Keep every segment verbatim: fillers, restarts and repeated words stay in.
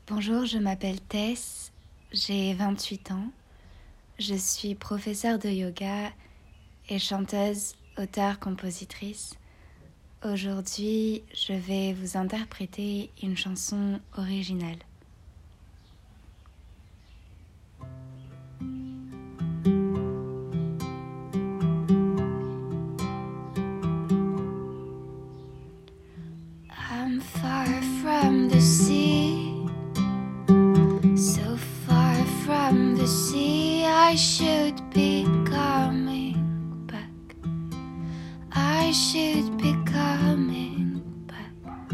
Bonjour, je m'appelle Tess, j'ai vingt-huit ans. Je suis professeure de yoga et chanteuse, auteure, compositrice. Aujourd'hui, je vais vous interpréter une chanson originale. I'm far from the sea, so far from the sea, I should be coming back. I should be coming back.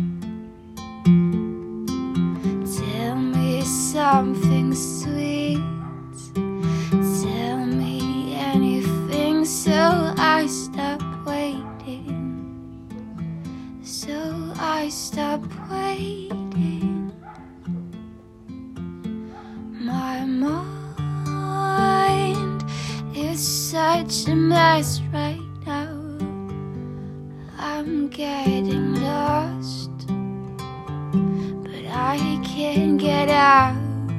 Tell me something sweet, tell me anything, so I stop waiting, so I stop waiting. My mind is such a mess right now. I'm getting lost, but I can't get out.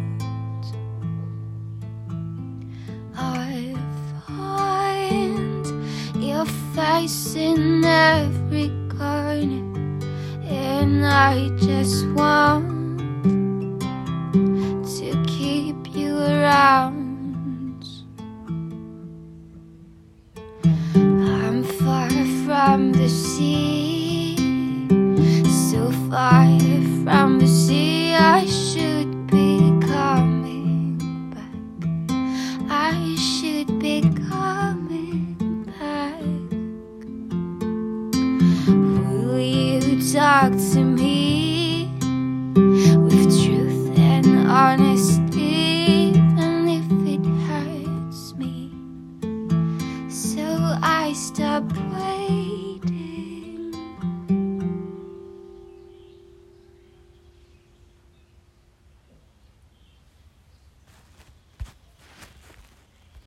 I find your face in every corner, and I just want